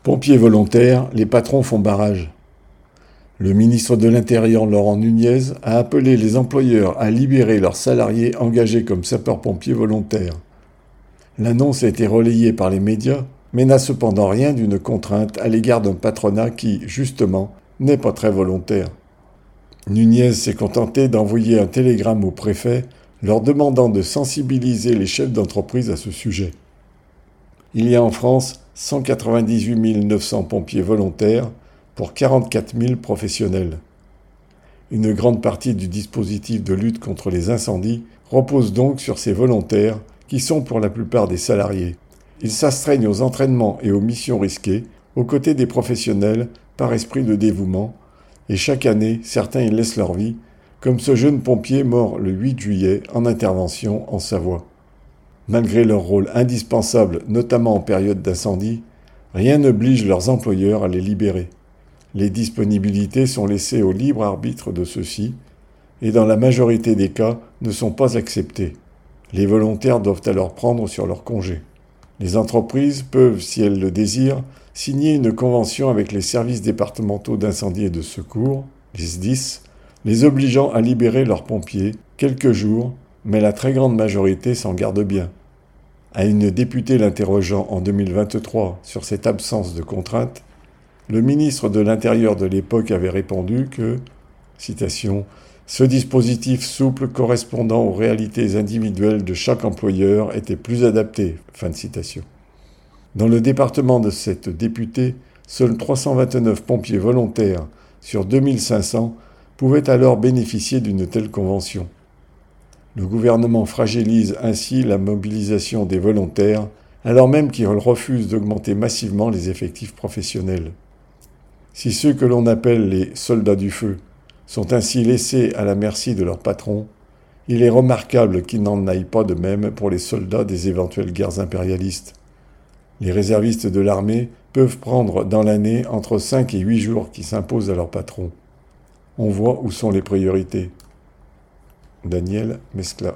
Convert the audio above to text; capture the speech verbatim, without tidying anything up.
Pompiers volontaires, les patrons font barrage. Le ministre de l'Intérieur Laurent Nunez a appelé les employeurs à libérer leurs salariés engagés comme sapeurs-pompiers volontaires. L'annonce a été relayée par les médias, mais n'a cependant rien d'une contrainte à l'égard d'un patronat qui, justement, n'est pas très volontaire. Nunez s'est contenté d'envoyer un télégramme au préfet leur demandant de sensibiliser les chefs d'entreprise à ce sujet. Il y a en France cent quatre-vingt-dix-huit mille neuf cents pompiers volontaires pour quarante-quatre mille professionnels. Une grande partie du dispositif de lutte contre les incendies repose donc sur ces volontaires qui sont pour la plupart des salariés. Ils s'astreignent aux entraînements et aux missions risquées, aux côtés des professionnels, par esprit de dévouement, et chaque année, certains y laissent leur vie, comme ce jeune pompier mort le huit juillet en intervention en Savoie. Malgré leur rôle indispensable, notamment en période d'incendie, rien n'oblige leurs employeurs à les libérer. Les disponibilités sont laissées au libre arbitre de ceux-ci, et dans la majorité des cas ne sont pas acceptées. Les volontaires doivent alors prendre sur leur congé. Les entreprises peuvent, si elles le désirent, signer une convention avec les services départementaux d'incendie et de secours, les S D I S, les obligeant à libérer leurs pompiers quelques jours, mais la très grande majorité s'en garde bien. À une députée l'interrogeant en deux mille vingt-trois sur cette absence de contrainte, le ministre de l'Intérieur de l'époque avait répondu que, citation, « ce dispositif souple correspondant aux réalités individuelles de chaque employeur était plus adapté ». Fin de citation. Dans le département de cette députée, seuls trois cent vingt-neuf pompiers volontaires sur deux mille cinq cents pouvaient alors bénéficier d'une telle convention. Le gouvernement fragilise ainsi la mobilisation des volontaires, alors même qu'il refuse d'augmenter massivement les effectifs professionnels. Si ceux que l'on appelle les soldats du feu sont ainsi laissés à la merci de leur patron, il est remarquable qu'il n'en aille pas de même pour les soldats des éventuelles guerres impérialistes. Les réservistes de l'armée peuvent prendre dans l'année entre cinq et huit jours qui s'imposent à leur patron. On voit où sont les priorités. Daniel Mescla.